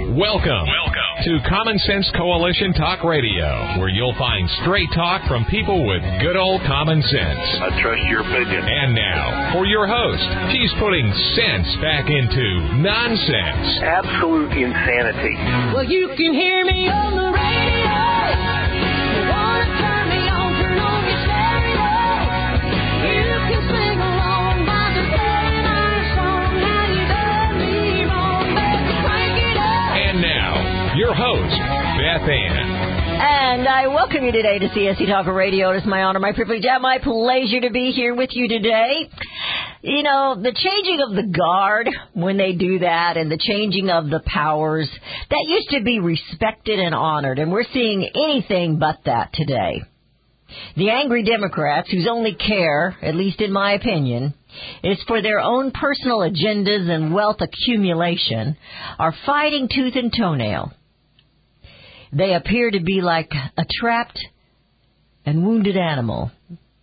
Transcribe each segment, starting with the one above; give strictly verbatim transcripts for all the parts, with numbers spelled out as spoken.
Welcome. Welcome to Common Sense Coalition Talk Radio, where you'll find straight talk from people with good old common sense. I trust your opinion. And now, for your host, she's putting sense back into nonsense. Absolute insanity. Well, you can hear me on the radio. You want to turn me on, turn on your stereo. You can sing along by the playing our song. How you done me wrong, baby, crank it up. And now, your host, Beth Ann. And I welcome you today to C S C Talker Radio. It is my honor, my privilege, and my pleasure to be here with you today. You know, the changing of the guard, when they do that, and the changing of the powers, that used to be respected and honored, and we're seeing anything but that today. The angry Democrats, whose only care, at least in my opinion, is for their own personal agendas and wealth accumulation, are fighting tooth and toenail. They appear to be like a trapped and wounded animal.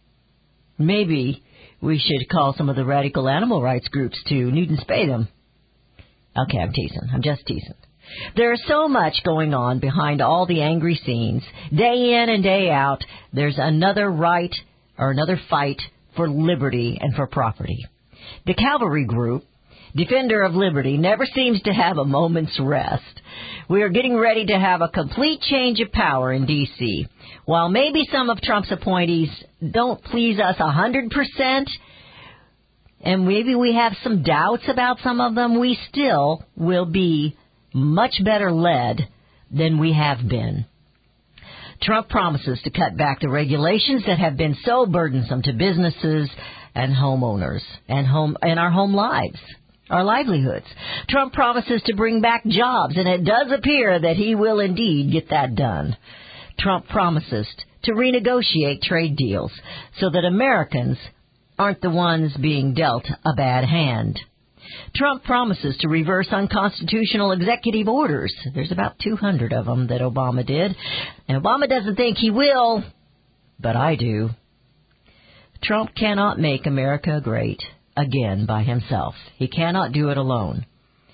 Maybe we should call some of the radical animal rights groups to neuter and spay them. Okay, I'm teasing. I'm just teasing. There is so much going on behind all the angry scenes. Day in and day out, there's another right or another fight for liberty and for property. The cavalry group, Defender of Liberty, never seems to have a moment's rest. We are getting ready to have a complete change of power in D C While maybe some of Trump's appointees don't please us one hundred percent, and maybe we have some doubts about some of them, we still will be much better led than we have been. Trump promises to cut back the regulations that have been so burdensome to businesses and homeowners and home and our home lives. Our livelihoods. Trump promises to bring back jobs, and it does appear that he will indeed get that done. Trump promises to renegotiate trade deals so that Americans aren't the ones being dealt a bad hand. Trump promises to reverse unconstitutional executive orders. There's about two hundred of them that Obama did. And Obama doesn't think he will, but I do. Trump cannot make America great again by himself. He cannot do it alone.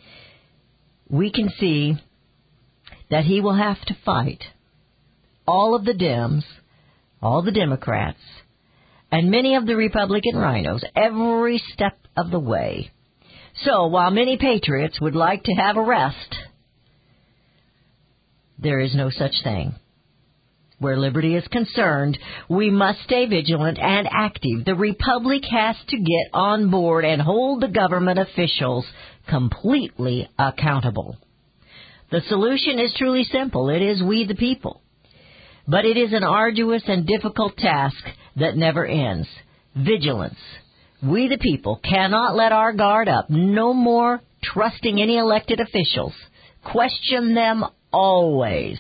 We can see that he will have to fight all of the Dems, all the Democrats, and many of the Republican rhinos every step of the way. So while many patriots would like to have a rest, there is no such thing. Where liberty is concerned, we must stay vigilant and active. The Republic has to get on board and hold the government officials completely accountable. The solution is truly simple. It is we the people. But it is an arduous and difficult task that never ends. Vigilance. We the people cannot let our guard up. No more trusting any elected officials. Question them always.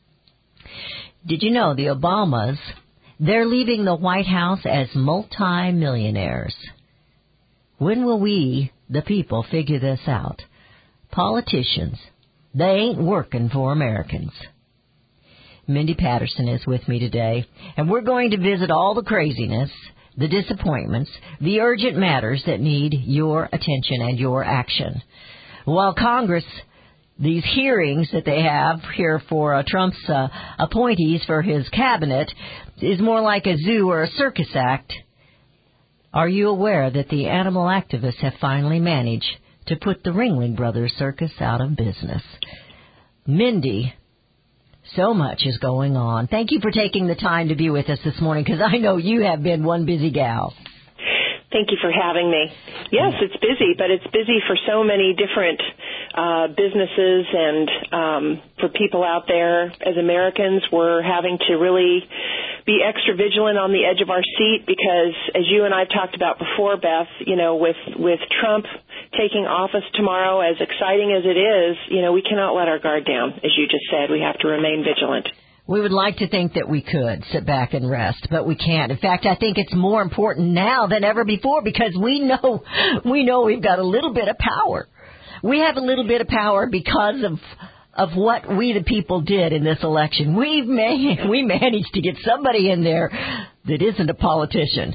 Did you know the Obamas, they're leaving the White House as multi-millionaires? When will we, the people, figure this out? Politicians, they ain't working for Americans. Mindy Patterson is with me today, and we're going to visit all the craziness, the disappointments, the urgent matters that need your attention and your action. While Congress, these hearings that they have here for uh, Trump's uh, appointees for his cabinet is more like a zoo or a circus act. Are you aware that the animal activists have finally managed to put the Ringling Brothers Circus out of business? Mindy, so much is going on. Thank you for taking the time to be with us this morning, because I know you have been one busy gal. Thank you for having me. Yes, it's busy, but it's busy for so many different uh, businesses and um, for people out there. As Americans, we're having to really be extra vigilant on the edge of our seat because, as you and I have talked about before, Beth, you know, with, with Trump taking office tomorrow, as exciting as it is, you know, we cannot let our guard down. As you just said, we have to remain vigilant. We would like to think that we could sit back and rest, but we can't. In fact, I think it's more important now than ever before because we know we know we've got a little bit of power. We have a little bit of power because of of what we the people did in this election. We've man- we managed to get somebody in there that isn't a politician.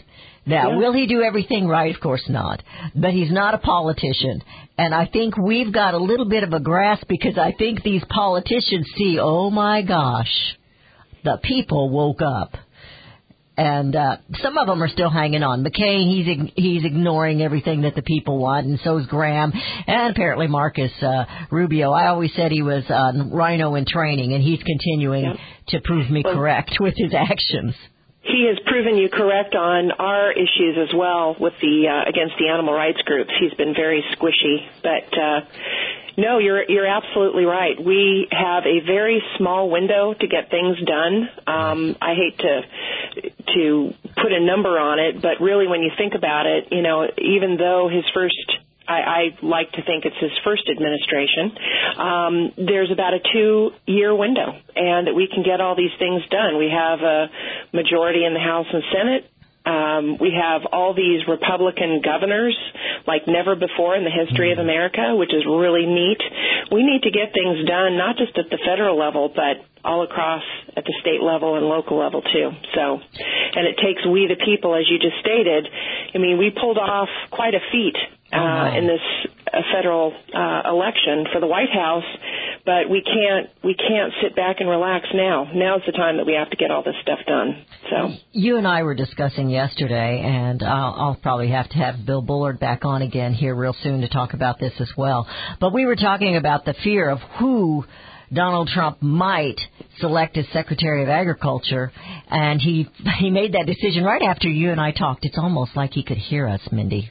Now, Yeah. will he do everything right? Of course not. But he's not a politician. And I think we've got a little bit of a grasp because I think these politicians see, oh my gosh, the people woke up. And uh, some of them are still hanging on. McCain, he's ig- he's ignoring everything that the people want, and so is Graham, and apparently Marcus uh, Rubio. I always said he was uh, rhino in training, and he's continuing Yep. to prove me Well, correct with his actions. He has proven you correct on our issues as well with the uh, against the animal rights groups. He's been very squishy, but uh, no, you're you're absolutely right. We have a very small window to get things done. Um, I hate to to put a number on it, but really, when you think about it, you know, even though his first I, I like to think it's his first administration. Um, there's about a two-year window, and that we can get all these things done. We have a majority in the House and Senate. Um, we have all these Republican governors like never before in the history of America, which is really neat. We need to get things done, not just at the federal level, but all across at the state level and local level, too. So, and it takes we the people, as you just stated. I mean, we pulled off quite a feat uh, Oh, wow. in this uh, federal uh, election for the White House, but we can't we can't sit back and relax now. Now's the time that we have to get all this stuff done. So You and I were discussing yesterday, and I'll, I'll probably have to have Bill Bullard back on again here real soon to talk about this as well. But we were talking about the fear of who Donald Trump might select as Secretary of Agriculture, and he he made that decision right after you and I talked. It's almost like he could hear us, Mindy.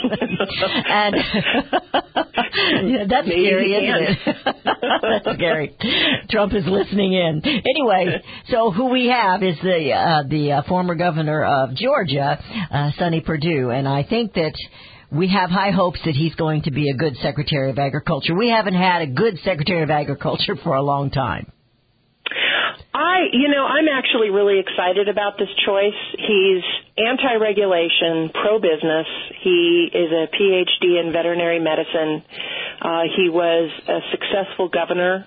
and yeah, that's Maybe scary, he isn't it? That's scary. Trump is listening in. Anyway, so who we have is the uh, the uh, former governor of Georgia, uh, Sonny Perdue, and I think that we have high hopes that he's going to be a good Secretary of Agriculture. We haven't had a good Secretary of Agriculture for a long time. I, you know, I'm actually really excited about this choice. He's anti-regulation, pro-business. He is a P H D in veterinary medicine. Uh, he was a successful governor.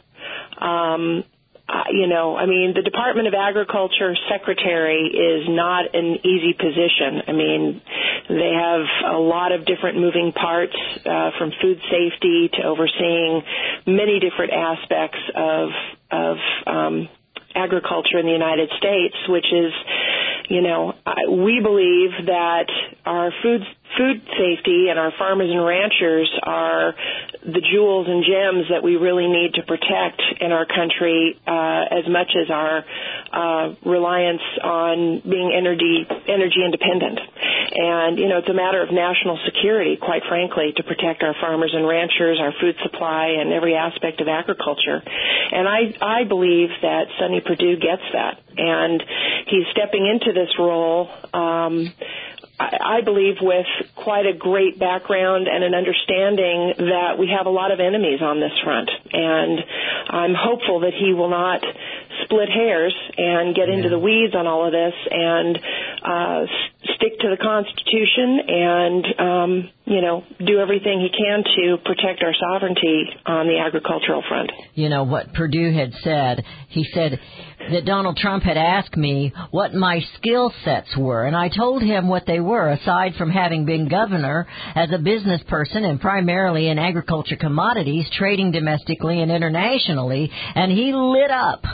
Um, uh, you know, I mean, the Department of Agriculture secretary is not an easy position. I mean, they have a lot of different moving parts, uh, from food safety to overseeing many different aspects of, of, um, agriculture in the United States, which is, you know, I- we believe that our food food safety and our farmers and ranchers are the jewels and gems that we really need to protect in our country, uh, as much as our uh, reliance on being energy energy independent. And, you know, it's a matter of national security, quite frankly, to protect our farmers and ranchers, our food supply, and every aspect of agriculture. And I, I believe that Sonny Perdue gets that. And he's stepping into this role, um, I, I believe, with quite a great background and an understanding that we have a lot of enemies on this front. And I'm hopeful that he will not split hairs and get into the weeds on all of this and uh, s- stick to the Constitution and, um, you know, do everything he can to protect our sovereignty on the agricultural front. You know, what Perdue had said, he said that Donald Trump had asked me what my skill sets were, and I told him what they were, aside from having been governor, as a business person and primarily in agriculture commodities, trading domestically and internationally, and he lit up.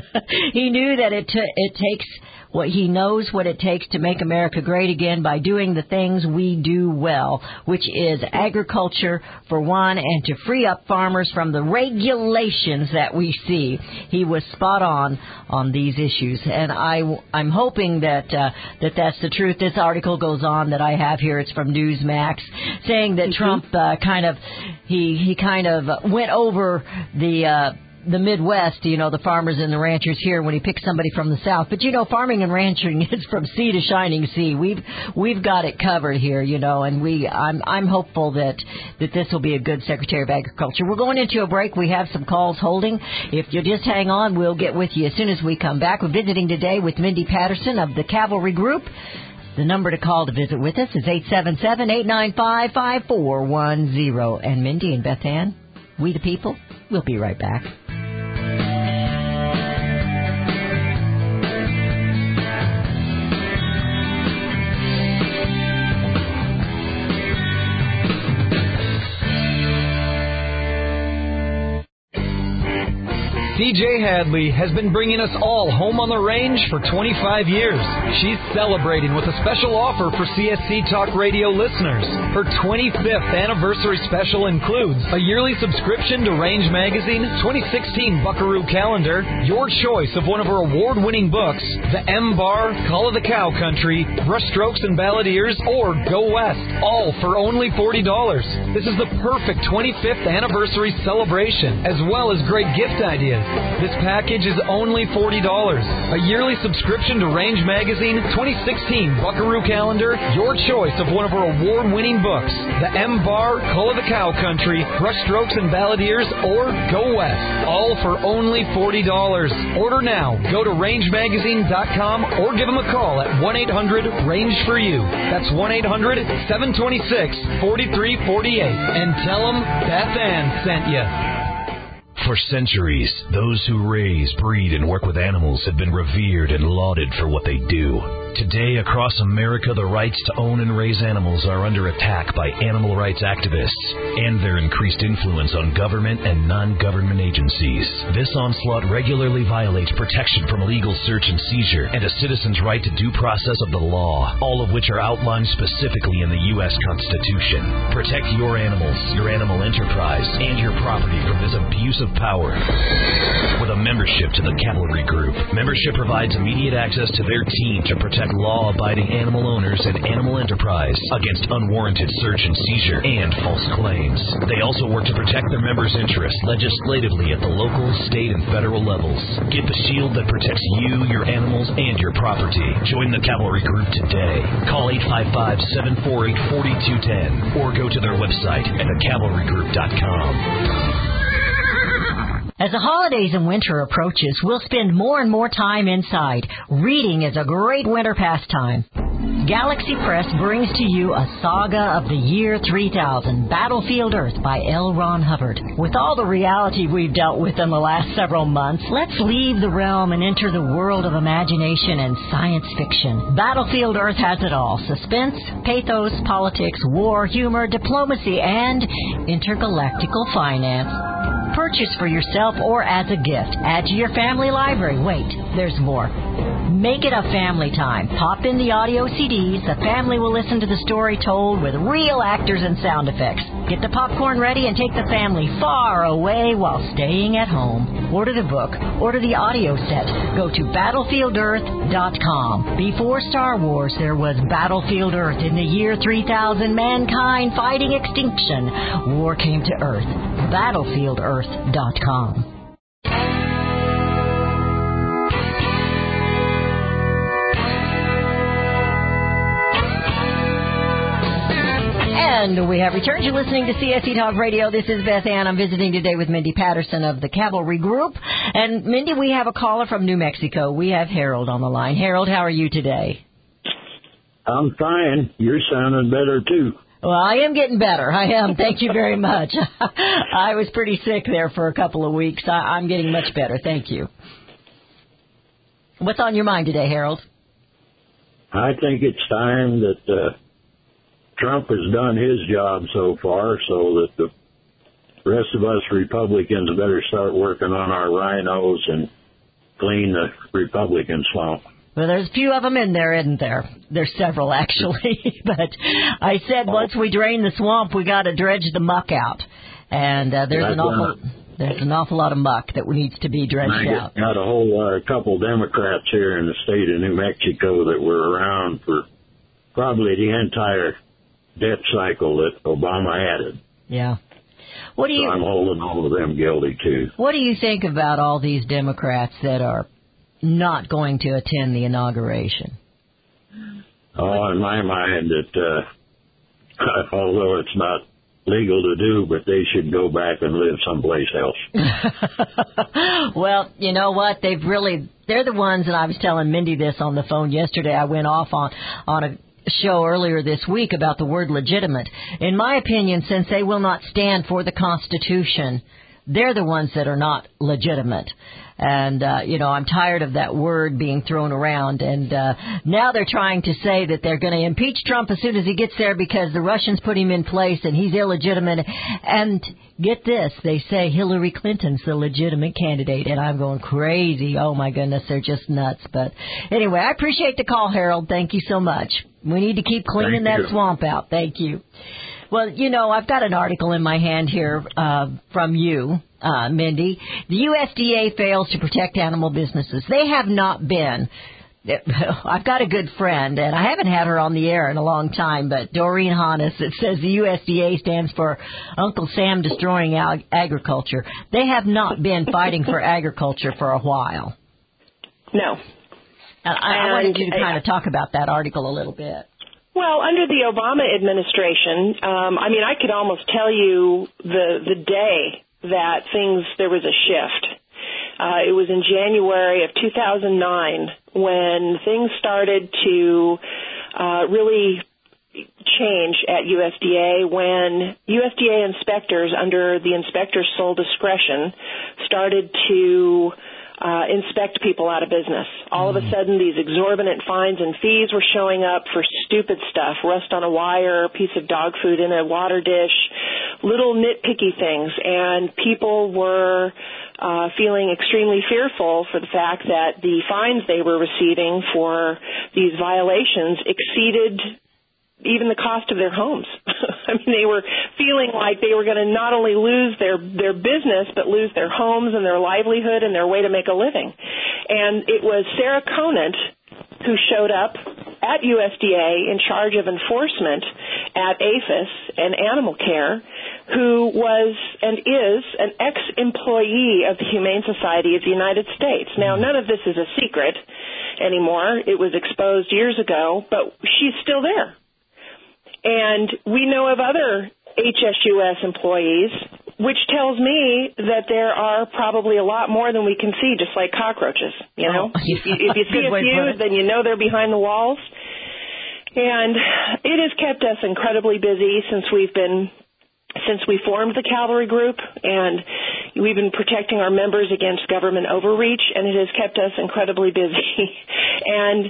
He knew that it t- it takes what he knows what it takes to make America great again by doing the things we do well, which is agriculture for one, and to free up farmers from the regulations that we see. He was spot on on these issues, and I, I'm hoping that uh, that that's the truth. This article goes on that I have here. It's from Newsmax, saying that mm-hmm. Trump uh, kind of he he kind of went over the. Uh, the Midwest, you know, the farmers and the ranchers here when he picks somebody from the South. But, you know, farming and ranching is from sea to shining sea. We've we've got it covered here, you know, and we I'm I'm hopeful that, that this will be a good Secretary of Agriculture. We're going into a break. We have some calls holding. If you'll just hang on, we'll get with you as soon as we come back. We're visiting today with Mindy Patterson of the Cavalry Group. The number to call to visit with us is eight seven seven, eight nine five, five four one zero. And Mindy and Beth Ann, we the people, we'll be right back. C J Hadley has been bringing us all home on the range for twenty-five years. She's celebrating with a special offer for C S C Talk Radio listeners. Her twenty-fifth anniversary special includes a yearly subscription to Range Magazine, twenty sixteen Buckaroo Calendar, your choice of one of her award-winning books, The M-Bar, Call of the Cow Country, Brushstrokes and Balladeers, or Go West, all for only forty dollars. This is the perfect twenty-fifth anniversary celebration, as well as great gift ideas. This package is only forty dollars. A yearly subscription to Range Magazine, twenty sixteen Buckaroo Calendar, your choice of one of our award-winning books, The M-Bar, Call of the Cow Country, Brushstrokes and Balladeers, or Go West, all for only forty dollars. Order now. Go to range magazine dot com or give them a call at one eight hundred range for you. That's one eight hundred seven two six four three four eight. And tell them Beth Ann sent you. For centuries, those who raise, breed, and work with animals have been revered and lauded for what they do. Today, across America, the rights to own and raise animals are under attack by animal rights activists and their increased influence on government and non-government agencies. This onslaught regularly violates protection from illegal search and seizure and a citizen's right to due process of the law, all of which are outlined specifically in the U S Constitution. Protect your animals, your animal enterprise, and your property from this abuse of power. With a membership to the Cavalry Group, membership provides immediate access to their team to protect law-abiding animal owners and animal enterprise against unwarranted search and seizure and false claims. They also work to protect their members' interests legislatively at the local, state, and federal levels. Get the shield that protects you, your animals, and your property. Join the Cavalry Group today. Call eight five five, seven four eight, four two one zero or go to their website at the cavalry group dot com. As the holidays and winter approaches, we'll spend more and more time inside. Reading is a great winter pastime. Galaxy Press brings to you a saga of the year three thousand, Battlefield Earth by L. Ron Hubbard. With all the reality we've dealt with in the last several months, let's leave the realm and enter the world of imagination and science fiction. Battlefield Earth has it all: suspense, pathos, politics, war, humor, diplomacy, and intergalactical finance. Purchase for yourself or as a gift. Add to your family library. Wait, there's more. Make it a family time. Pop in the audio C Ds. The family will listen to the story told with real actors and sound effects. Get the popcorn ready and take the family far away while staying at home. Order the book. Order the audio set. Go to battlefield earth dot com. Before Star Wars, there was Battlefield Earth. In the year three thousand, mankind fighting extinction. War came to Earth. battlefield earth dot com. And we have returned. You're listening to C S C Talk Radio. This is Beth Ann. I'm visiting today with Mindy Patterson of the Cavalry Group. And, Mindy, we have a caller from New Mexico. We have Harold on the line. Harold, how are you today? I'm fine. You're sounding better, too. Well, I am getting better. I am. Thank you very much. I was pretty sick there for a couple of weeks. I, I'm getting much better. Thank you. What's on your mind today, Harold? I think it's time that uh, Trump has done his job so far, so that the rest of us Republicans better start working on our rhinos and clean the Republican swamp. Well, there's a few of them in there, isn't there? There's several, actually. But I said once we drain the swamp, we got to dredge the muck out. And uh, there's an awful there's an awful lot of muck that needs to be dredged I out. got a whole uh, couple Democrats here in the state of New Mexico that were around for probably the entire debt cycle that Obama added. Yeah. What do you? So I'm holding all of them guilty too. What do you think about all these Democrats that are not going to attend the inauguration? Oh, in my mind, that uh, although it's not legal to do, but they should go back and live someplace else. Well, you know what? They've really, they're the ones, and I was telling Mindy this on the phone yesterday. I went off on, on a show earlier this week about the word legitimate. In my opinion, since they will not stand for the Constitution, they're the ones that are not legitimate. And, uh, you know, I'm tired of that word being thrown around. And uh, now they're trying to say that they're going to impeach Trump as soon as he gets there because the Russians put him in place and he's illegitimate. And get this, they say Hillary Clinton's the legitimate candidate. And I'm going crazy. Oh, my goodness, they're just nuts. But anyway, I appreciate the call, Harold. Thank you so much. We need to keep cleaning Thank that you. swamp out. Thank you. Well, you know, I've got an article in my hand here uh, from you, uh, Mindy. The U S D A fails to protect animal businesses. They have not been. I've got a good friend, and I haven't had her on the air in a long time, but Doreen Hannes, that says the U S D A stands for Uncle Sam Destroying Ag- Agriculture. They have not been fighting for agriculture for a while. No. And I, I wanted you to kind of talk about that article a little bit. Well, under the Obama administration, um, I mean, I could almost tell you the the day that things, there was a shift. Uh, it was in January of two thousand nine when things started to uh, really change at U S D A, when U S D A inspectors, under the inspector's sole discretion, started to Uh, inspect people out of business. All of a sudden, these exorbitant fines and fees were showing up for stupid stuff, rust on a wire, a piece of dog food in a water dish, little nitpicky things. And people were uh, feeling extremely fearful for the fact that the fines they were receiving for these violations exceeded even the cost of their homes. I mean, they were feeling like they were going to not only lose their, their business, but lose their homes and their livelihood and their way to make a living. And it was Sarah Conant who showed up at U S D A in charge of enforcement at APHIS and Animal Care, who was and is an ex-employee of the Humane Society of the United States. Now, none of this is a secret anymore. It was exposed years ago, but she's still there. And we know of other H S U S employees, which tells me that there are probably a lot more than we can see, just like cockroaches. You know, oh, if, you, if you see a few, then you know they're behind the walls. And it has kept us incredibly busy since we've been since we formed the Cavalry Group, and we've been protecting our members against government overreach, and it has kept us incredibly busy. And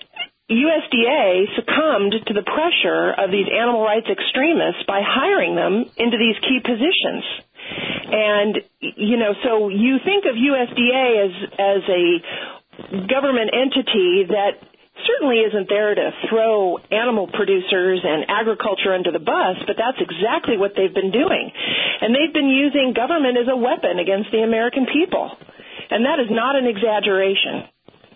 U S D A succumbed to the pressure of these animal rights extremists by hiring them into these key positions. And, you know, so you think of U S D A as, as a government entity that certainly isn't there to throw animal producers and agriculture under the bus, but that's exactly what they've been doing. And they've been using government as a weapon against the American people. And that is not an exaggeration.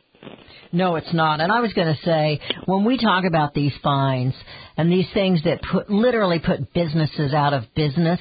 No, it's not. And I was going to say, when we talk about these fines and these things that put, literally put businesses out of business,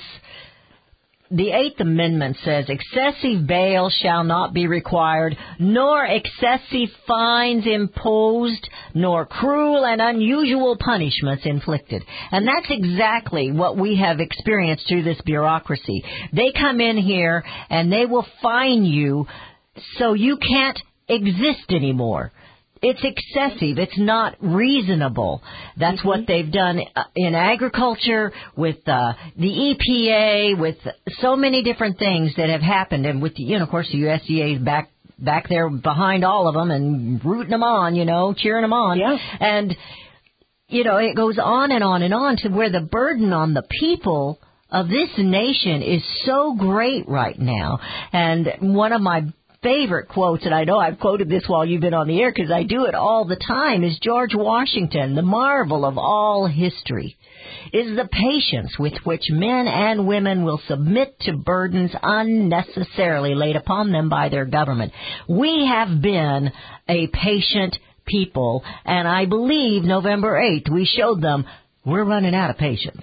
the Eighth Amendment says excessive bail shall not be required, nor excessive fines imposed, nor cruel and unusual punishments inflicted. And that's exactly what we have experienced through this bureaucracy. They come in here and they will fine you so you can't exist anymore. It's excessive. It's not reasonable. That's mm-hmm. what they've done in agriculture, with uh, the E P A, with so many different things that have happened. And with, the, you know, of course, the U S D A is back back there behind all of them and rooting them on, you know, cheering them on. Yeah. And, you know, it goes on and on and on to where the burden on the people of this nation is so great right now. And one of my favorite quotes, and I know I've quoted this while you've been on the air because I do it all the time, is George Washington. The marvel of all history is the patience with which men and women will submit to burdens unnecessarily laid upon them by their government. We have been a patient people, and I believe November eighth we showed them we're running out of patience.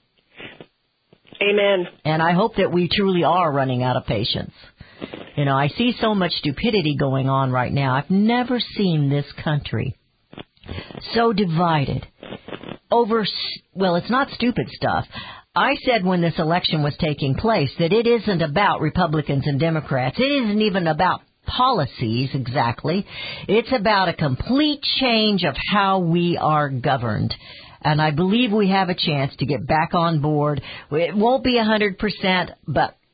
Amen. And I hope that we truly are running out of patience. You know, I see so much stupidity going on right now. I've never seen this country so divided over, well, it's not stupid stuff. I said when this election was taking place that it isn't about Republicans and Democrats. It isn't even about policies exactly. It's about a complete change of how we are governed. And I believe we have a chance to get back on board. It won't be one hundred percent, but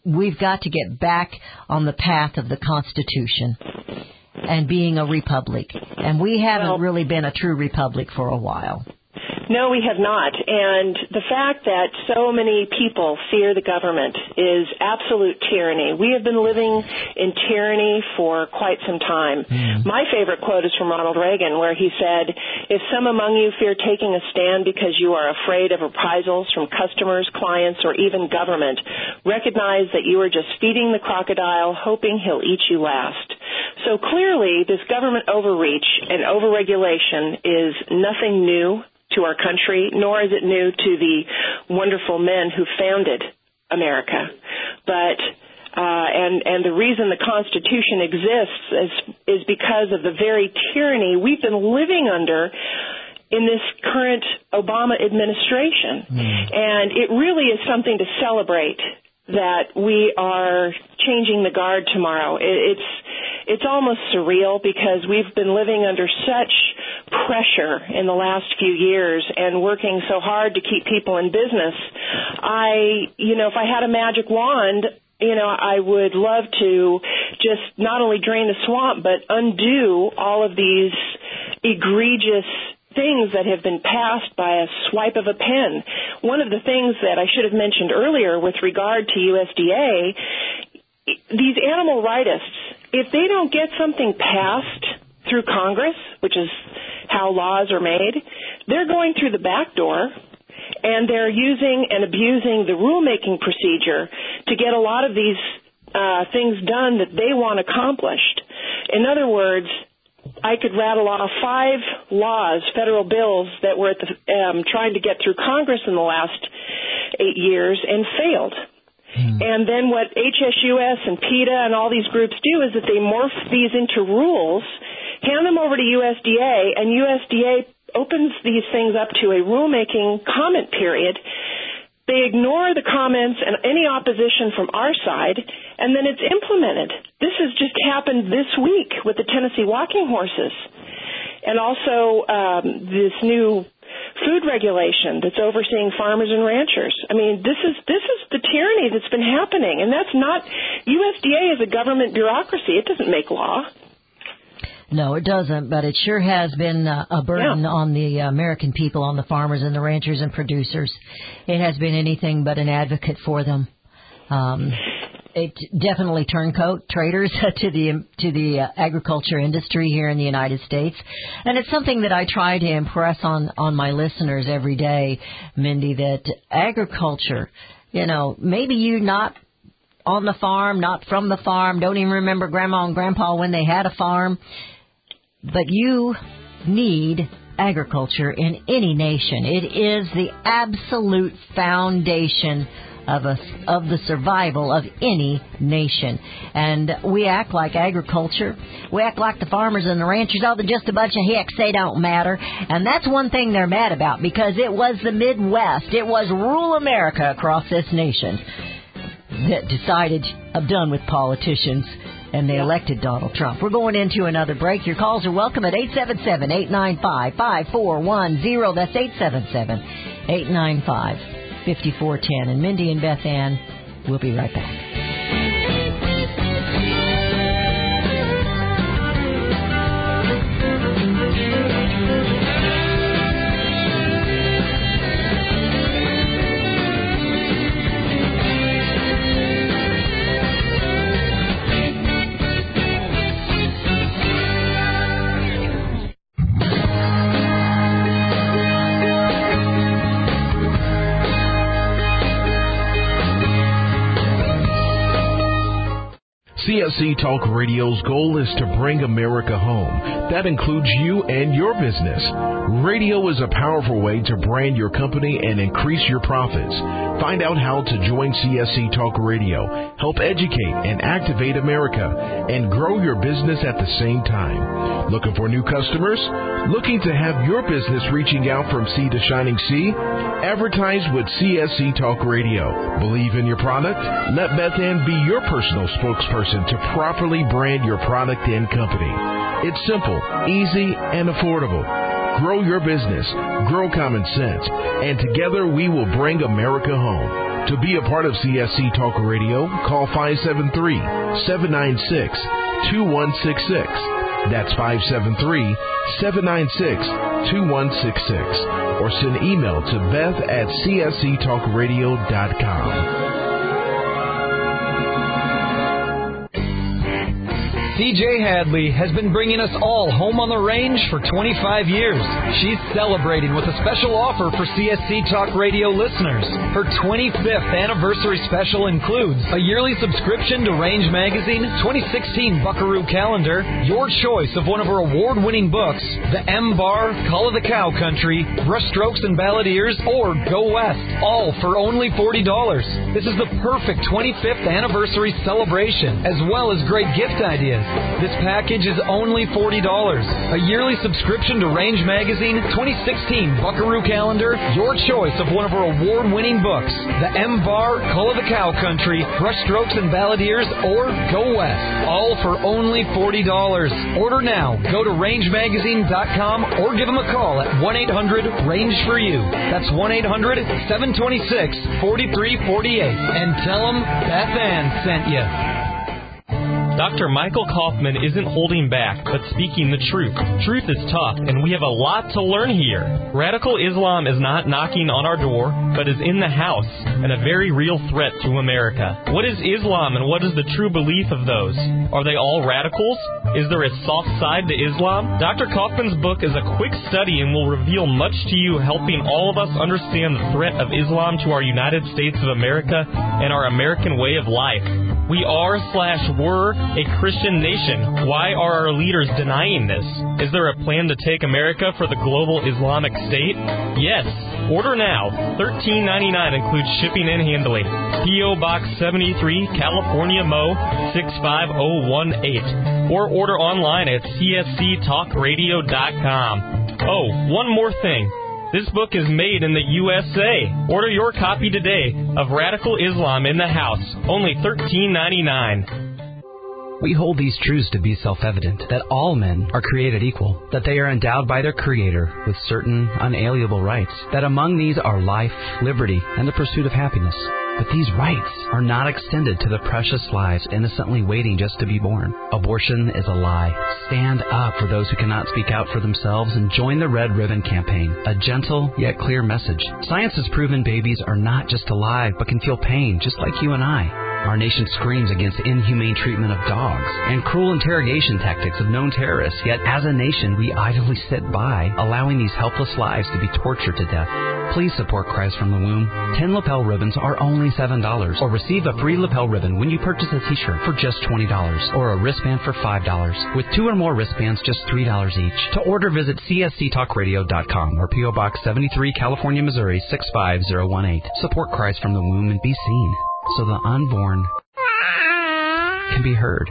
we've got to get back on the path of the Constitution and being a republic. And we haven't Well, really been a true republic for a while. No, we have not. And the fact that so many people fear the government is absolute tyranny. We have been living in tyranny for quite some time. Mm. My favorite quote is from Ronald Reagan, where he said, "If some among you fear taking a stand because you are afraid of reprisals from customers, clients, or even government, recognize that you are just feeding the crocodile, hoping he'll eat you last." So clearly, this government overreach and overregulation is nothing new to our country, nor is it new to the wonderful men who founded America. But uh, and and the reason the Constitution exists is is because of the very tyranny we've been living under in this current Obama administration. Mm. And it really is something to celebrate that we are changing the guard tomorrow. It, it's it's almost surreal because we've been living under such pressure in the last few years and working so hard to keep people in business. I, you know, if I had a magic wand, you know, I would love to just not only drain the swamp, but undo all of these egregious things that have been passed by a swipe of a pen. One of the things that I should have mentioned earlier with regard to U S D A, these animal rightists, if they don't get something passed through Congress, which is how laws are made, they're going through the back door, and they're using and abusing the rulemaking procedure to get a lot of these uh, things done that they want accomplished. In other words, I could rattle off five laws, federal bills, that were at the, um, trying to get through Congress in the last eight years and failed. Hmm. And then what H S U S and PETA and all these groups do is that they morph these into rules, hand them over to U S D A, and U S D A opens these things up to a rulemaking comment period. They ignore the comments and any opposition from our side, and then it's implemented. This has just happened this week with the Tennessee walking horses. And also um, this new food regulation that's overseeing farmers and ranchers. I mean, this is this is the tyranny that's been happening, and that's not, U S D A is a government bureaucracy. It doesn't make law. No, it doesn't, but it sure has been uh, a burden yeah. on the American people, on the farmers and the ranchers and producers. It has been anything but an advocate for them. Um, it definitely turncoat traders to the to the uh, agriculture industry here in the United States, and it's something that I try to impress on on my listeners every day, Mindy, that agriculture, you know, maybe you not on the farm, not from the farm, don't even remember Grandma and Grandpa when they had a farm, but you need agriculture in any nation. It is the absolute foundation of a, of the survival of any nation. And we act like agriculture. We act like the farmers and the ranchers, oh, they're just a bunch of hicks, they don't matter. And that's one thing they're mad about, because it was the Midwest, it was rural America across this nation that decided, I'm done with politicians, and they elected Donald Trump. We're going into another break. Your calls are welcome at eight seven seven, eight nine five, five four one zero. That's eight seven seven, eight nine five, five four one zero. And Mindy and Beth Ann, we'll be right back. C S C Talk Radio's goal is to bring America home. That includes you and your business. Radio is a powerful way to brand your company and increase your profits. Find out how to join C S C Talk Radio, help educate and activate America, and grow your business at the same time. Looking for new customers? Looking to have your business reaching out from sea to shining sea? Advertise with C S C Talk Radio. Believe in your product? Let Beth Ann be your personal spokesperson to properly brand your product and company. It's simple, easy, and affordable. Grow your business, grow common sense, and together we will bring America home. To be a part of C S C Talk Radio, call five seven three, seven nine six, two one six six. That's five seven three, seven nine six, two one six six. Or send email to beth at c s c talk radio dot com. C J Hadley has been bringing us all home on the range for twenty-five years. She's celebrating with a special offer for C S C Talk Radio listeners. Her twenty-fifth anniversary special includes a yearly subscription to Range Magazine, twenty sixteen Buckaroo Calendar, your choice of one of her award-winning books, The M-Bar, Call of the Cow Country, Brushstrokes and Balladeers, or Go West, all for only forty dollars. This is the perfect twenty-fifth anniversary celebration, as well as great gift ideas. This package is only forty dollars. A yearly subscription to Range Magazine, twenty sixteen Buckaroo Calendar, your choice of one of her award-winning books, The M-Bar, Call of the Cow Country, Brushstrokes and Balladeers, or Go West, all for only forty dollars. Order now. Go to range magazine dot com or give them a call at one eight hundred range for you. That's one eight hundred, seven two six, four three four eight. And tell them Beth Ann sent you. Doctor Michael Kaufman isn't holding back, but speaking the truth. Truth is tough, and we have a lot to learn here. Radical Islam is not knocking on our door, but is in the house, and a very real threat to America. What is Islam, and what is the true belief of those? Are they all radicals? Is there a soft side to Islam? Doctor Kaufman's book is a quick study and will reveal much to you, helping all of us understand the threat of Islam to our United States of America and our American way of life. We are slash were a Christian nation. Why are our leaders denying this? Is there a plan to take America for the global Islamic State? Yes. Order now. thirteen ninety-nine includes shipping and handling. P O. Box seventy-three, California, Mo six five zero one eight. Or order online at c s c talk radio dot com. Oh, one more thing. This book is made in the U S A. Order your copy today of Radical Islam in the House. Only thirteen ninety-nine. We hold these truths to be self-evident, that all men are created equal, that they are endowed by their Creator with certain unalienable rights, that among these are life, liberty, and the pursuit of happiness. But these rights are not extended to the precious lives innocently waiting just to be born. Abortion is a lie. Stand up for those who cannot speak out for themselves and join the Red Ribbon Campaign, a gentle yet clear message. Science has proven babies are not just alive, but can feel pain just like you and I. Our nation screams against inhumane treatment of dogs and cruel interrogation tactics of known terrorists, yet as a nation we idly sit by, allowing these helpless lives to be tortured to death. Please support Cries from the Womb. Ten lapel ribbons are only seven dollars, or receive a free lapel ribbon when you purchase a t-shirt for just twenty dollars, or a wristband for five dollars. With two or more wristbands, just three dollars each. To order, visit c s c talk radio dot com or P O. Box seventy-three, California, Missouri six five zero one eight. Support Cries from the Womb and be seen, so the unborn can be heard.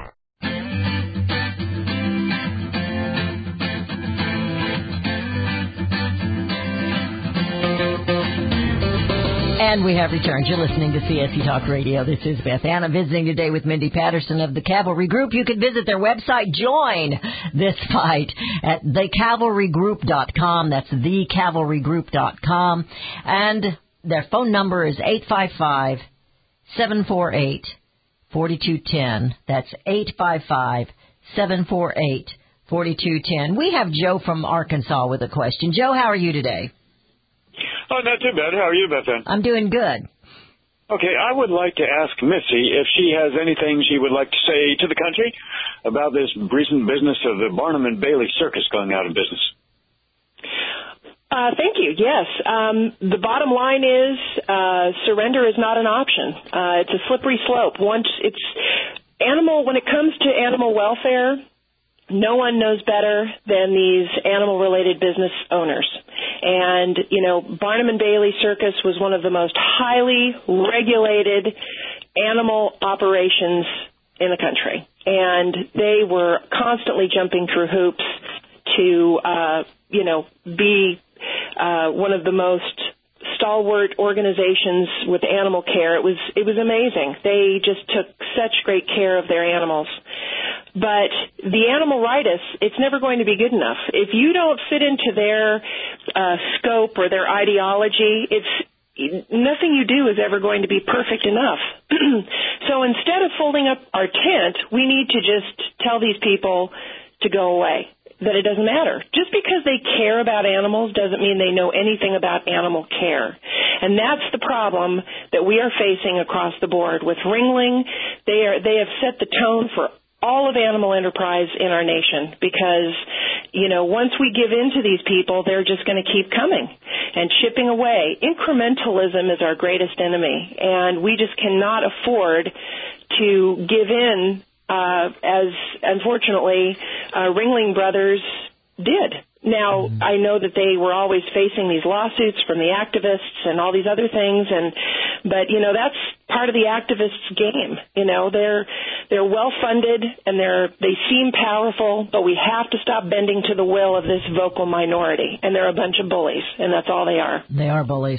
And we have returned. You're listening to C S C Talk Radio. This is Beth Ann. I'm visiting today with Mindy Patterson of the Cavalry Group. You can visit their website, join this fight, at the cavalry group dot com. That's the cavalry group dot com. And their phone number is eight five five, seven four eight, four two one zero. That's eight five five, seven four eight, four two one zero. We have Joe from Arkansas with a question. Joe, how are you today? Oh, not too bad. How are you, Beth Ann? I'm doing good. Okay, I would like to ask Missy if she has anything she would like to say to the country about this recent business of the Barnum and Bailey Circus going out of business. Uh, thank you. Yes. Um, the bottom line is uh, surrender is not an option. Uh, it's a slippery slope. Once it's animal, when it comes to animal welfare, no one knows better than these animal-related business owners. And, you know, Barnum and Bailey Circus was one of the most highly regulated animal operations in the country. And they were constantly jumping through hoops to, uh, you know, be uh, one of the most stalwart organizations with animal care. It was it was amazing. They just took such great care of their animals. But the animal rights, it's never going to be good enough. If you don't fit into their uh, scope or their ideology, it's nothing you do is ever going to be perfect enough. So instead of folding up our tent, we need to just tell these people to go away, that it doesn't matter. Just because they care about animals doesn't mean they know anything about animal care. And that's the problem that we are facing across the board. With Ringling, they are they have set the tone for all of animal enterprise in our nation because, you know, once we give in to these people, they're just going to keep coming and chipping away. Incrementalism is our greatest enemy, and we just cannot afford to give in uh, as, unfortunately, uh, Ringling Brothers did. Now, I know that they were always facing these lawsuits from the activists and all these other things, and but you know that's part of the activists' game. You know, they're they're well funded and they're they seem powerful, but we have to stop bending to the will of this vocal minority, and they're a bunch of bullies, and that's all they are. They are bullies.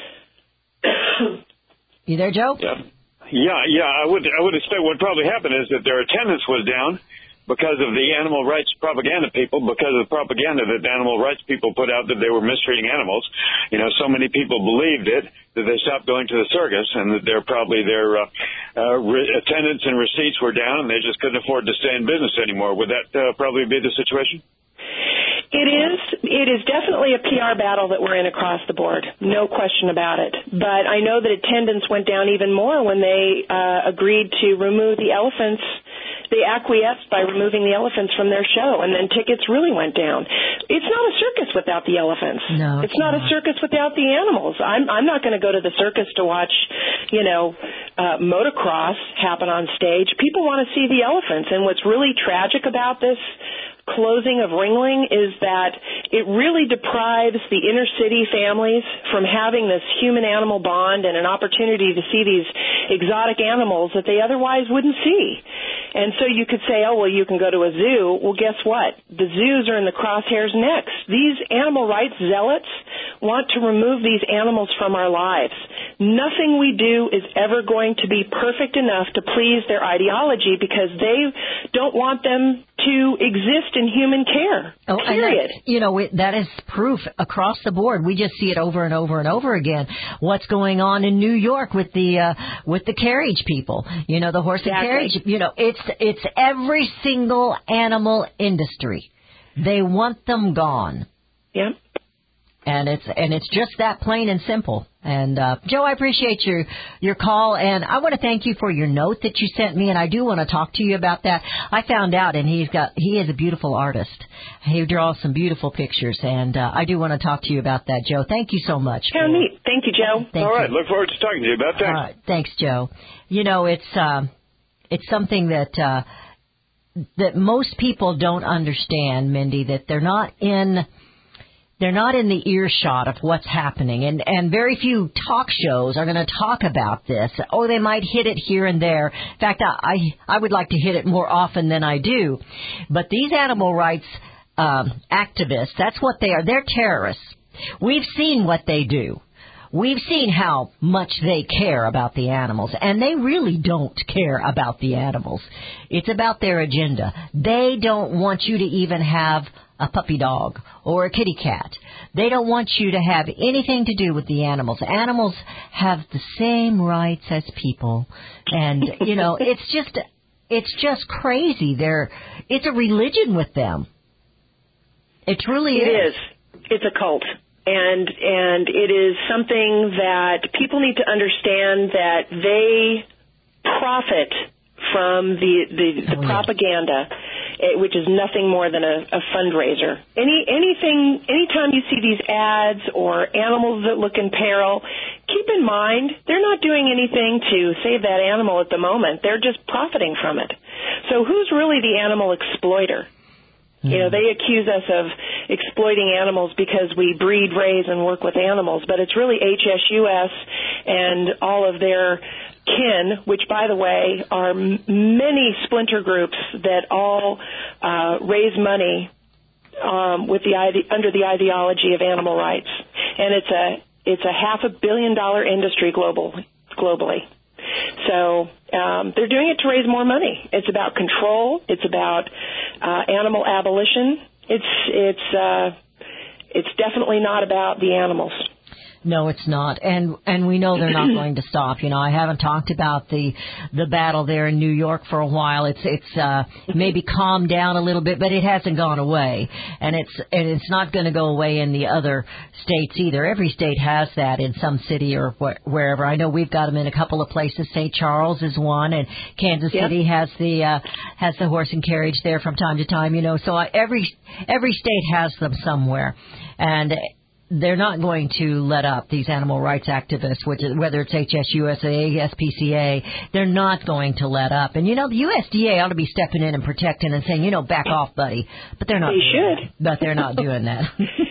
You there, Joe? Yeah, yeah, yeah. I would I would expect what probably happened is that their attendance was down because of the animal rights propaganda people, because of the propaganda that the animal rights people put out that they were mistreating animals. You know, so many people believed it that they stopped going to the circus, and that they're probably their uh, uh, re- attendance and receipts were down, and they just couldn't afford to stay in business anymore. Would that uh, probably be the situation? It is. It is definitely a P R battle that we're in across the board. No question about it. But I know that attendance went down even more when they uh, agreed to remove the elephants. They acquiesced by removing the elephants from their show, and then tickets really went down. It's not a circus without the elephants. No, it's, it's not, not a circus without the animals. I'm, I'm not going to go to the circus to watch, you know, uh, motocross happen on stage. People want to see the elephants, and what's really tragic about this closing of Ringling is that it really deprives the inner city families from having this human-animal bond and an opportunity to see these exotic animals that they otherwise wouldn't see. And so you could say, oh, well, you can go to a zoo. Well, guess what? The zoos are in the crosshairs next. These animal rights zealots want to remove these animals from our lives. Nothing we do is ever going to be perfect enough to please their ideology because they don't want them to exist in human care. Oh, period. And that, you know, it, that is proof across the board. We just see it over and over and over again. What's going on in New York with the uh, with the carriage people? You know, the horse exactly. and carriage. You know, it's it's every single animal industry. They want them gone. Yep. And it's and it's just that plain and simple. And uh, Joe, I appreciate your your call, and I want to thank you for your note that you sent me. And I do want to talk to you about that. I found out, and he's got he is a beautiful artist. He draws some beautiful pictures, and uh, I do want to talk to you about that, Joe. Thank you so much. How neat! Thank you, Joe. Thank All right, you. look forward to talking to you about that. All right, thanks, Joe. You know, it's uh, it's something that uh, that most people don't understand, Mindy. That they're not in. They're not in the earshot of what's happening, and, and very few talk shows are going to talk about this. Oh, they might hit it here and there. In fact, I, I would like to hit it more often than I do. But these animal rights um, activists, that's what they are. They're terrorists. We've seen what they do. We've seen how much they care about the animals, and they really don't care about the animals. It's about their agenda. They don't want you to even have a puppy dog or a kitty cat. They don't want you to have anything to do with the animals. Animals have the same rights as people, and you know it's just it's just crazy. They're it's a religion with them. It truly it is. is. It's a cult. And and it is something that people need to understand that they profit from the, the, the oh, propaganda, yeah. which is nothing more than a, a fundraiser. Any anything, anytime you see these ads or animals that look in peril, keep in mind they're not doing anything to save that animal at the moment. They're just profiting from it. So who's really the animal exploiter? You know, they accuse us of exploiting animals because we breed, raise, and work with animals, but it's really H S U S and all of their kin, which, by the way, are m- many splinter groups that all uh, raise money um, with the ide- under the ideology of animal rights, and it's a it's a half a billion dollar industry global globally. So um, they're doing it to raise more money. It's about control. It's about uh, animal abolition. It's it's uh, it's definitely not about the animals. No, it's not, and and we know they're not going to stop. You know, I haven't talked about the the battle there in New York for a while. It's it's uh, maybe calmed down a little bit, but it hasn't gone away, and it's and it's not going to go away in the other states either. Every state has that in some city or wh- wherever. I know we've got them in a couple of places. Saint Charles is one, and Kansas Yep. City has the uh, has the horse and carriage there from time to time. You know, so uh, every every state has them somewhere, and they're not going to let up, these animal rights activists, which is, whether it's H S U S A, S P C A, they're not going to let up. And, you know, the U S D A ought to be stepping in and protecting and saying, you know, back off, buddy. But they're not. They doing should. That. But they're not doing that.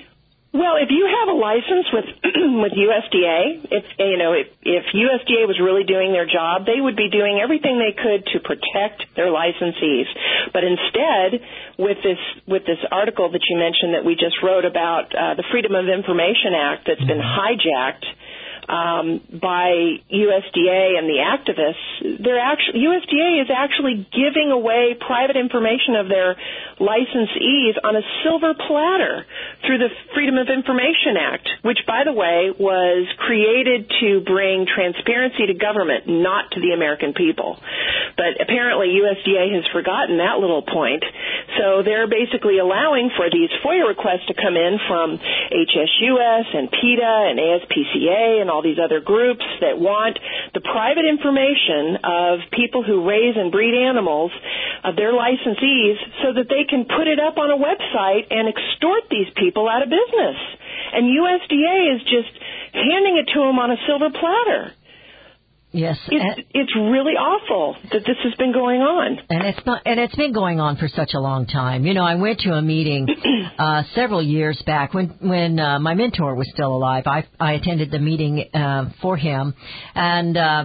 Well, if you have a license with with U S D A, if you know if, if U S D A was really doing their job, they would be doing everything they could to protect their licensees. But instead, with this with this article that you mentioned that we just wrote about uh, the Freedom of Information Act that's been hijacked um, by U S D A and the activists, they're actually U S D A is actually giving away private information of their licensees on a silver platter through the Freedom of Information Act, which, by the way, was created to bring transparency to government, not to the American people. But apparently U S D A has forgotten that little point. So they're basically allowing for these FOIA requests to come in from H S U S and PETA and A S P C A and all these other groups that want the private information of people who raise and breed animals, of their licensees, so that they can put it up on a website and extort these people out of business. And U S D A is just handing it to them on a silver platter. Yes, it's, it's really awful that this has been going on, and it's not, and it's been going on for such a long time. You know, I went to a meeting uh, several years back when when uh, my mentor was still alive. I I attended the meeting uh, for him, and uh,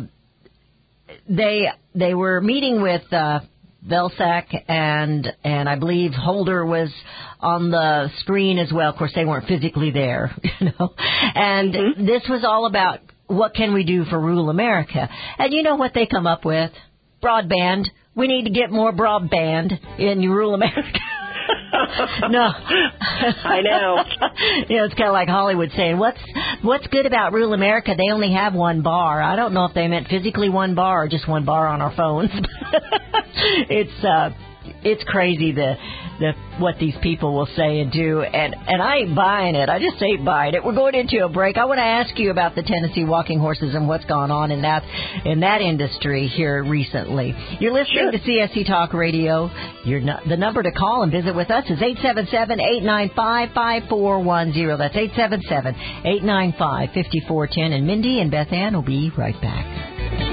they they were meeting with uh, Velsac and and I believe Holder was on the screen as well. Of course, they weren't physically there, you know, and mm-hmm. this was all about, what can we do for rural America? And you know what they come up with? Broadband. We need to get more broadband in rural America. No. I know. You know, it's kind of like Hollywood saying, what's what's good about rural America? They only have one bar. I don't know if they meant physically one bar or just one bar on our phones. It's uh, it's crazy the the what these people will say and do, and and I ain't buying it. I just ain't buying it. We're going into a break. I want to ask you about the Tennessee walking horses and what's gone on in that in that industry here recently. You're listening sure. to C S C Talk Radio. You're not, the number to call and visit with us is eight seven seven, eight nine five, five four one zero. That's eight seven seven, eight nine five, five four one zero. And Mindy and Beth Ann will be right back.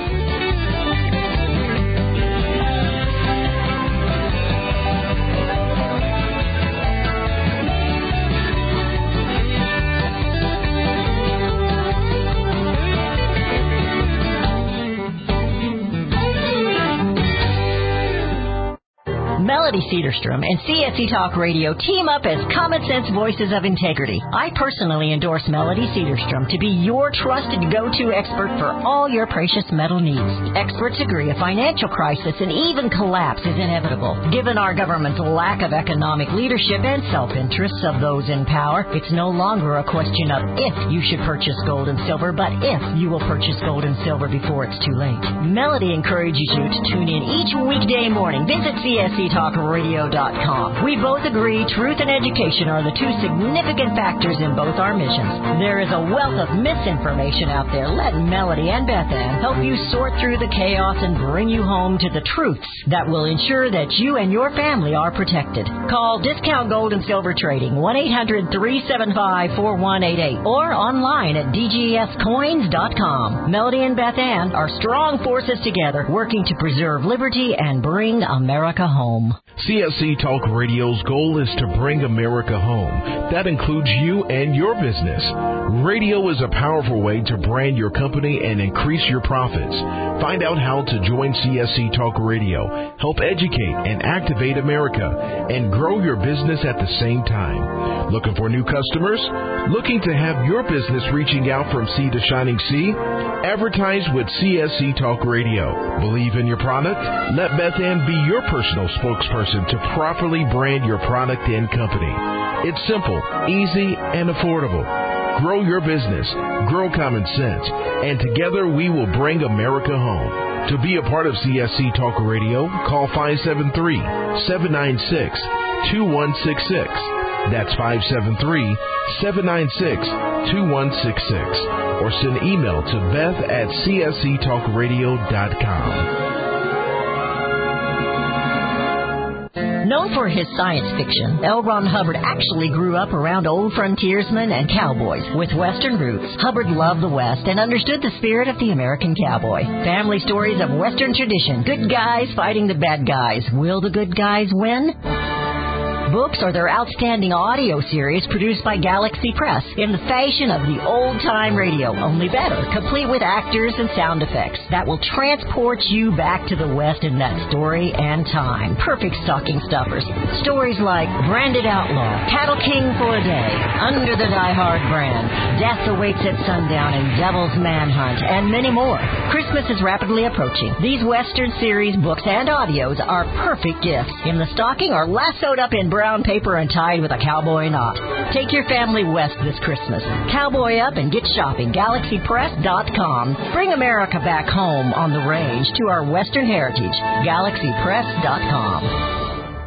Melody Cedarstrom and C S C Talk Radio team up as Common Sense Voices of Integrity. I personally endorse Melody Cedarstrom to be your trusted go-to expert for all your precious metal needs. Experts agree a financial crisis and even collapse is inevitable. Given our government's lack of economic leadership and self-interests of those in power, it's no longer a question of if you should purchase gold and silver, but if you will purchase gold and silver before it's too late. Melody encourages you to tune in each weekday morning. Visit C S C Talk Radio dot com. We both agree truth and education are the two significant factors in both our missions. There is a wealth of misinformation out there. Let Melody and Beth Ann help you sort through the chaos and bring you home to the truths that will ensure that you and your family are protected. Call Discount Gold and Silver Trading, one eight hundred, three seven five, four one eight eight, or online at D G S coins dot com. Melody and Beth Ann are strong forces together, working to preserve liberty and bring America home. C S C Talk Radio's goal is to bring America home. That includes you and your business. Radio is a powerful way to brand your company and increase your profits. Find out how to join C S C Talk Radio, help educate and activate America, and grow your business at the same time. Looking for new customers? Looking to have your business reaching out from sea to shining sea? Advertise with C S C Talk Radio. Believe in your product? Let Beth Ann be your personal spokesperson to properly brand your product and company. It's simple, easy, and affordable. grow your business, grow common sense, and together we will bring America home. To be a part of C S C Talk Radio, call five seven three, seven nine six, two one six six. That's five seven three, seven nine six, two one six six. Or send email to Beth at C S C talk radio dot com. Known for his science fiction, L. Ron Hubbard actually grew up around old frontiersmen and cowboys with Western roots. Hubbard loved the West and understood the spirit of the American cowboy. Family stories of Western tradition. Good guys fighting the bad guys. Will the good guys win? Books are their outstanding audio series produced by Galaxy Press in the fashion of the old-time radio, only better, complete with actors and sound effects that will transport you back to the West in that story and time. Perfect stocking stuffers. Stories like Branded Outlaw, Cattle King for a Day, Under the Die Hard Brand, Death Awaits at Sundown, and Devil's Manhunt, and many more. Christmas is rapidly approaching. These Western series books and audios are perfect gifts in the stocking or lassoed up in brown paper and tied with a cowboy knot. Take your family west this Christmas. Cowboy up and get shopping. Galaxy Press dot com. Bring America back home on the range to our Western heritage. Galaxy Press dot com.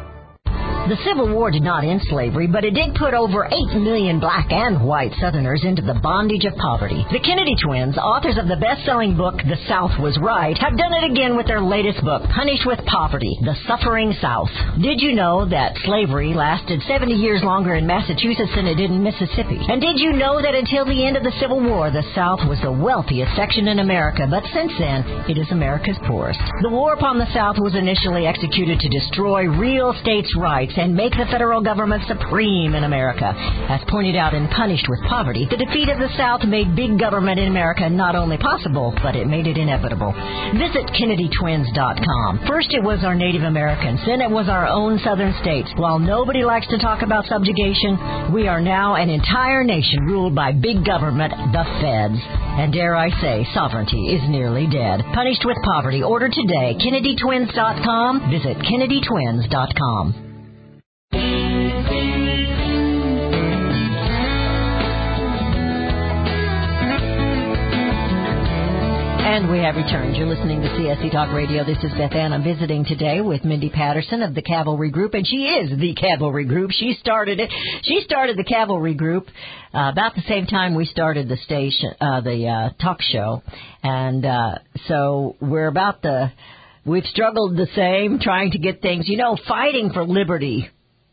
The Civil War did not end slavery, but it did put over eight million black and white Southerners into the bondage of poverty. The Kennedy twins, authors of the best-selling book The South Was Right, have done it again with their latest book, Punished with Poverty, The Suffering South. Did you know that slavery lasted seventy years longer in Massachusetts than it did in Mississippi? And did you know that until the end of the Civil War, the South was the wealthiest section in America, but since then, it is America's poorest? The war upon the South was initially executed to destroy real states' rights and make the federal government supreme in America. As pointed out in Punished with Poverty, the defeat of the South made big government in America not only possible, but it made it inevitable. Visit Kennedy Twins dot com. First it was our Native Americans, then it was our own southern states. While nobody likes to talk about subjugation, we are now an entire nation ruled by big government, the feds. And dare I say, sovereignty is nearly dead. Punished with Poverty. Order today. Kennedy Twins dot com. Visit Kennedy Twins dot com. And we have returned. You're listening to C S C Talk Radio. This is Beth Ann. I'm visiting today with Mindy Patterson of the Cavalry Group, and she is the Cavalry Group. She started it. She started the Cavalry Group uh, about the same time we started the station, uh, the uh, talk show, and uh, so we're about the. We've struggled the same, trying to get things. You know, fighting for liberty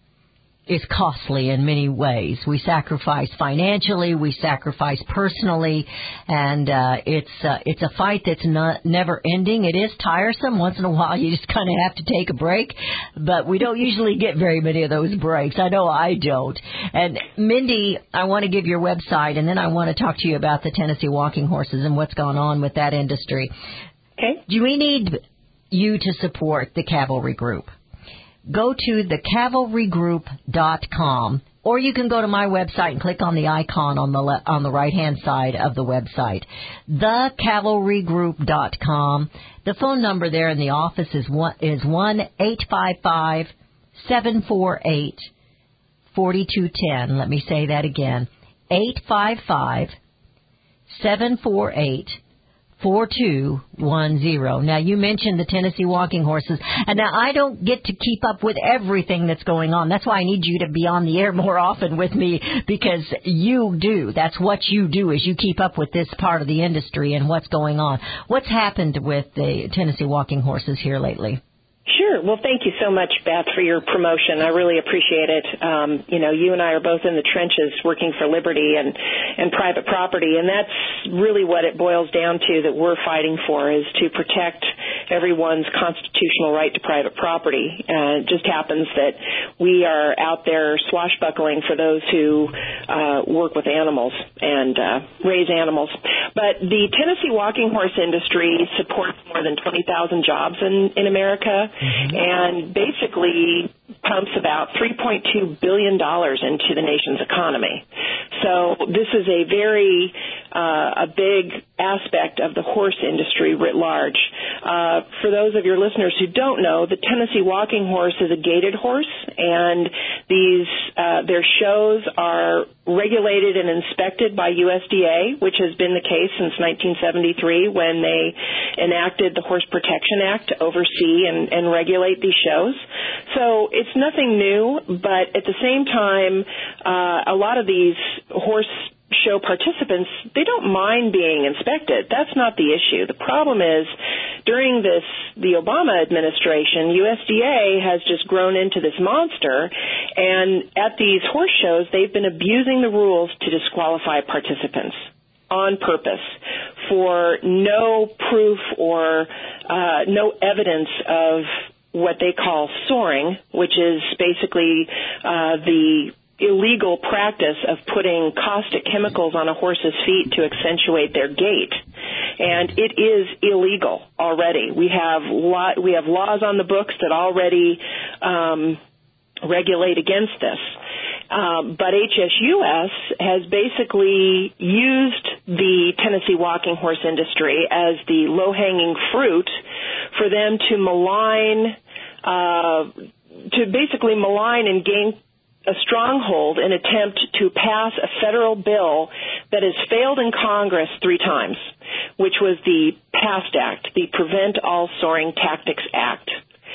is costly in many ways. We sacrifice financially, we sacrifice personally, and uh, it's uh, it's a fight that's not never ending. It is tiresome. Once in a while, you just kind of have to take a break, but we don't usually get very many of those breaks. I know I don't. And Mindy, I want to give your website, and then I want to talk to you about the Tennessee walking horses and what's gone on with that industry. Okay. Do we need you to support the Cavalry Group? Go to the cavalry group dot com, or you can go to my website and click on the icon on the le- on the right-hand side of the website, the cavalry group dot com. The phone number there in the office is one is one eight five five seven four eight four two one zero. Let me say that again, eight five five seven four eight four two one zero. Now, you mentioned the Tennessee walking horses, and now I don't get to keep up with everything that's going on. That's why I need you to be on the air more often with me, because you do. That's what you do, is you keep up with this part of the industry and what's going on. What's happened with the Tennessee walking horses here lately? Sure. Well, thank you so much, Beth, for your promotion. I really appreciate it. Um, you know, you and I are both in the trenches working for liberty and, and private property, and that's really what it boils down to that we're fighting for, is to protect everyone's constitutional right to private property. Uh, it just happens that we are out there swashbuckling for those who uh, work with animals and uh, raise animals. But the Tennessee walking horse industry supports more than twenty thousand jobs in, in America. Mm-hmm. And basically pumps about three point two billion dollars into the nation's economy. So this is a very uh, a big aspect of the horse industry writ large. Uh, for those of your listeners who don't know, the Tennessee Walking Horse is a gaited horse, and these uh, their shows are regulated and inspected by U S D A, which has been the case since nineteen seventy-three when they enacted the Horse Protection Act to oversee and, and regulate these shows. So it's nothing new, but at the same time, uh, a lot of these horse show participants, they don't mind being inspected. That's not the issue. The problem is, during this, the Obama administration, U S D A has just grown into this monster, and at these horse shows, they've been abusing the rules to disqualify participants on purpose for no proof or uh, no evidence of what they call soring, which is basically uh, the illegal practice of putting caustic chemicals on a horse's feet to accentuate their gait. And it is illegal already. We have lo- we have laws on the books that already um, regulate against this. Um, but H S U S has basically used the Tennessee walking horse industry as the low-hanging fruit for them to malign, uh, to basically malign and gain a stronghold in attempt to pass a federal bill that has failed in Congress three times, which was the PAST Act, the Prevent All Soaring Tactics Act.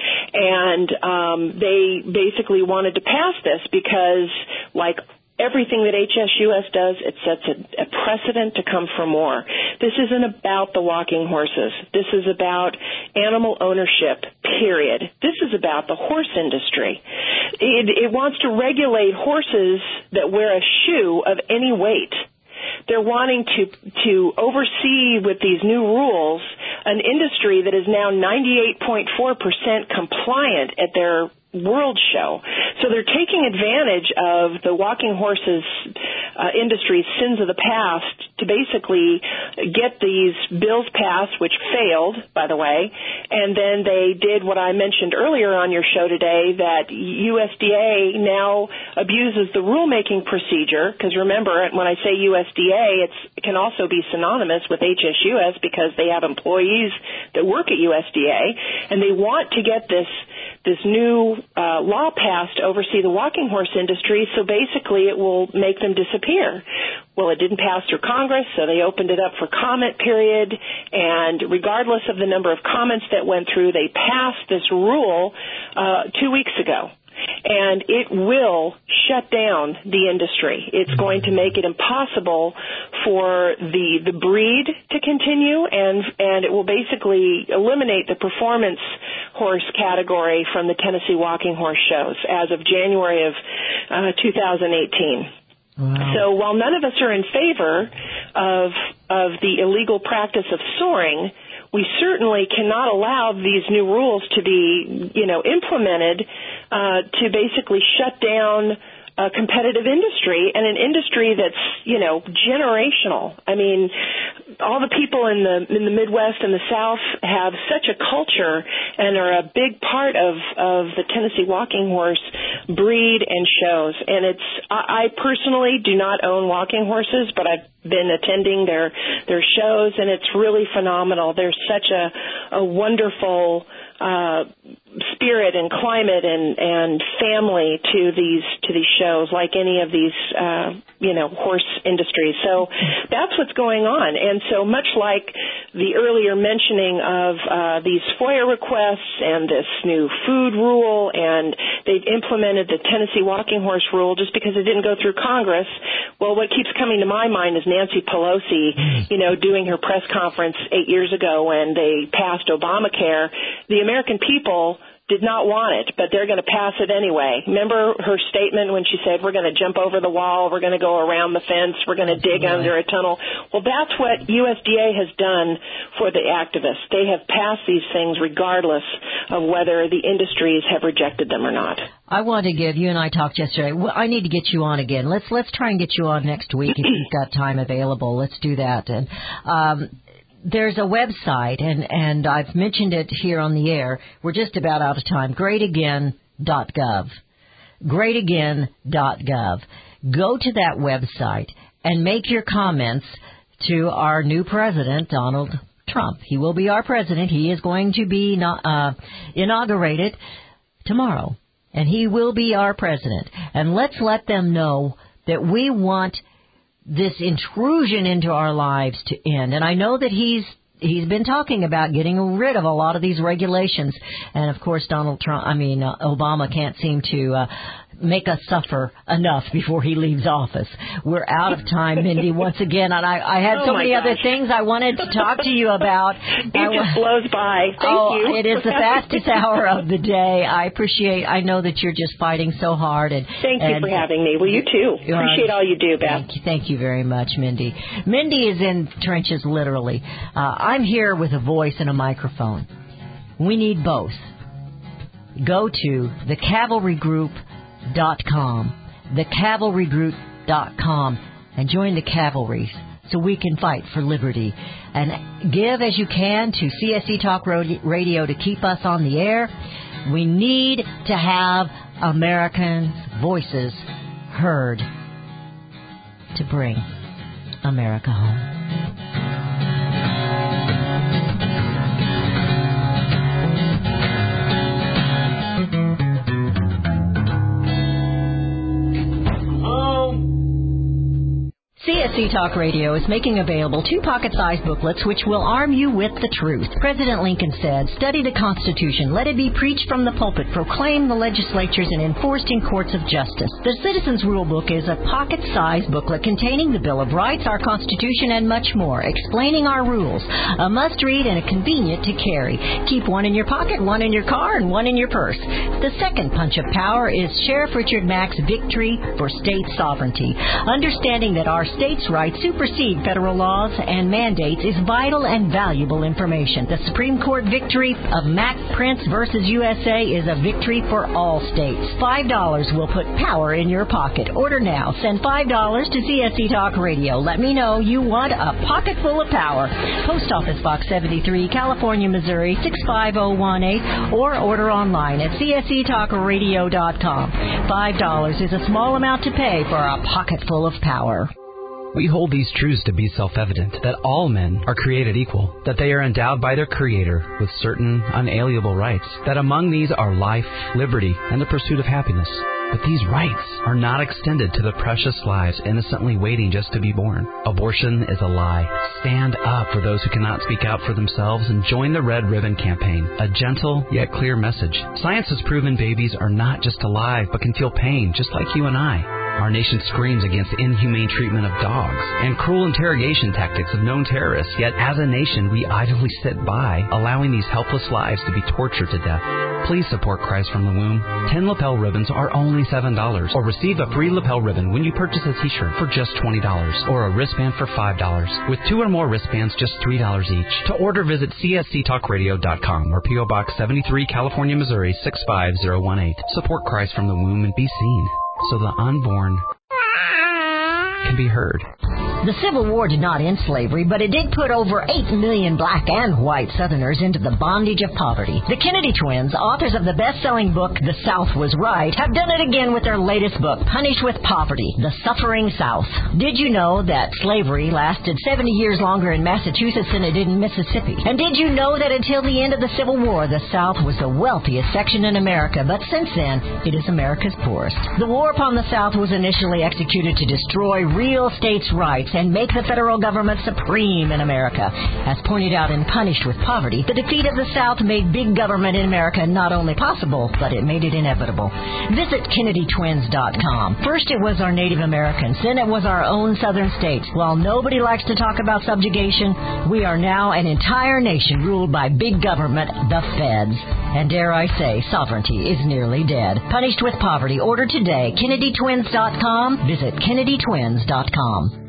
And um, they basically wanted to pass this because, like everything that H S U S does, it sets a, a precedent to come for more. This isn't about the walking horses. This is about animal ownership, period. This is about the horse industry. It, it wants to regulate horses that wear a shoe of any weight. They're wanting to to oversee with these new rules an industry that is now ninety-eight point four percent compliant at their World Show. So they're taking advantage of the walking horses uh, industry's sins of the past to basically get these bills passed, which failed, by the way, and then they did what I mentioned earlier on your show today, that U S D A now abuses the rulemaking procedure, because remember, when I say U S D A, it's, it can also be synonymous with H S U S because they have employees that work at U S D A, and they want to get this this new uh, law passed to oversee the walking horse industry, so basically it will make them disappear. Well, it didn't pass through Congress, so they opened it up for comment period, and regardless of the number of comments that went through, they passed this rule uh, two weeks ago. And it will shut down the industry. It's going to make it impossible for the the breed to continue, and and it will basically eliminate the performance horse category from the Tennessee walking horse shows as of January of uh, two thousand eighteen. Wow. So while none of us are in favor of of the illegal practice of soaring, we certainly cannot allow these new rules to be, you know, implemented uh, to basically shut down a competitive industry, and an industry that's, you know, generational. I mean, all the people in the in the Midwest and the South have such a culture and are a big part of, of the Tennessee walking horse breed and shows. And it's I, I personally do not own walking horses, but I've been attending their their shows, and it's really phenomenal. There's such a a wonderful uh, spirit and climate and, and family to these to these shows, like any of these uh, you know horse industries. So that's what's going on. And so much like the earlier mentioning of uh, these FOIA requests and this new food rule, and they've implemented the Tennessee walking horse rule just because it didn't go through Congress. Well, what keeps coming to my mind is Nancy Pelosi, you know, doing her press conference eight years ago when they passed Obamacare. The American people did not want it, but they're going to pass it anyway. Remember her statement when she said, we're going to jump over the wall, we're going to go around the fence, we're going to dig right under a tunnel. Well, that's what U S D A has done for the activists. They have passed these things regardless of whether the industries have rejected them or not. I want to give, you and I talked yesterday, well, I need to get you on again. Let's let's try and get you on next week if you've got time available. Let's do that. And um there's a website, and, and I've mentioned it here on the air. We're just about out of time. great again dot gov. great again dot gov. Go to that website and make your comments to our new president, Donald Trump. He will be our president. He is going to be uh, inaugurated tomorrow, and he will be our president. And let's let them know that we want this intrusion into our lives to end. And I know that he's he's been talking about getting rid of a lot of these regulations. And, of course, Donald Trump, I mean, uh, Obama can't seem to uh, make us suffer enough before he leaves office. We're out of time, Mindy, once again. And I, I had oh so many gosh. other things I wanted to talk to you about. It I, just blows by. Thank oh, you. It is the fastest hour of the day. I appreciate, I know that you're just fighting so hard. And Thank you and, for having me. Well, you too. Appreciate all you do, Beth. Thank you, thank you very much, Mindy. Mindy is in trenches, literally. Uh, I'm here with a voice and a microphone. We need both. Go to the cavalry group dot com, the cavalry group dot com, and join the cavalry so we can fight for liberty. And give as you can to C S C Talk Radio to keep us on the air. We need to have Americans' voices heard to bring America home. C S C Talk Radio is making available two pocket-sized booklets which will arm you with the truth. President Lincoln said, "Study the Constitution. Let it be preached from the pulpit, proclaimed in the legislatures, and enforced in courts of justice." The Citizens Rule Book is a pocket-sized booklet containing the Bill of Rights, our Constitution, and much more, explaining our rules. A must-read and a convenient to carry. Keep one in your pocket, one in your car, and one in your purse. The second punch of power is Sheriff Richard Mack's Victory for State Sovereignty. Understanding that our states' rights supersede federal laws and mandates is vital and valuable information. The Supreme Court victory of Mack Prince versus U S A is a victory for all states. Five dollars will put power in your pocket. Order now. Send five dollars to C S C Talk Radio. Let me know you want a pocket full of power. Post Office Box seventy-three, California, Missouri six five zero one eight, or order online at C S C talk radio dot com. Five dollars is a small amount to pay for a pocket full of power. We hold these truths to be self-evident, that all men are created equal, that they are endowed by their Creator with certain unalienable rights, that among these are life, liberty, and the pursuit of happiness. But these rights are not extended to the precious lives innocently waiting just to be born. Abortion is a lie. Stand up for those who cannot speak out for themselves and join the Red Ribbon Campaign, a gentle yet clear message. Science has proven babies are not just alive, but can feel pain just like you and I. Our nation screams against inhumane treatment of dogs and cruel interrogation tactics of known terrorists, yet as a nation we idly sit by, allowing these helpless lives to be tortured to death. Please support Christ from the Womb. Ten lapel ribbons are only seven dollars, or receive a free lapel ribbon when you purchase a t-shirt for just twenty dollars, or a wristband for five dollars. With two or more wristbands, just three dollars each. To order, visit C S C talk radio dot com or P O Box seventy-three, California, Missouri six five zero one eight. Support Christ from the Womb and be seen, so the unborn can be heard. The Civil War did not end slavery, but it did put over eight million black and white Southerners into the bondage of poverty. The Kennedy twins, authors of the best-selling book The South Was Right, have done it again with their latest book, Punished with Poverty, The Suffering South. Did you know that slavery lasted seventy years longer in Massachusetts than it did in Mississippi? And did you know that until the end of the Civil War, the South was the wealthiest section in America, but since then, it is America's poorest? The war upon the South was initially executed to destroy real states' rights and make the federal government supreme in America. As pointed out in Punished with Poverty, the defeat of the South made big government in America not only possible, but it made it inevitable. Visit Kennedy Twins dot com. First it was our Native Americans, then it was our own southern states. While nobody likes to talk about subjugation, we are now an entire nation ruled by big government, the feds. And dare I say, sovereignty is nearly dead. Punished with Poverty. Order today. Kennedy Twins dot com. Visit Kennedy Twins dot com.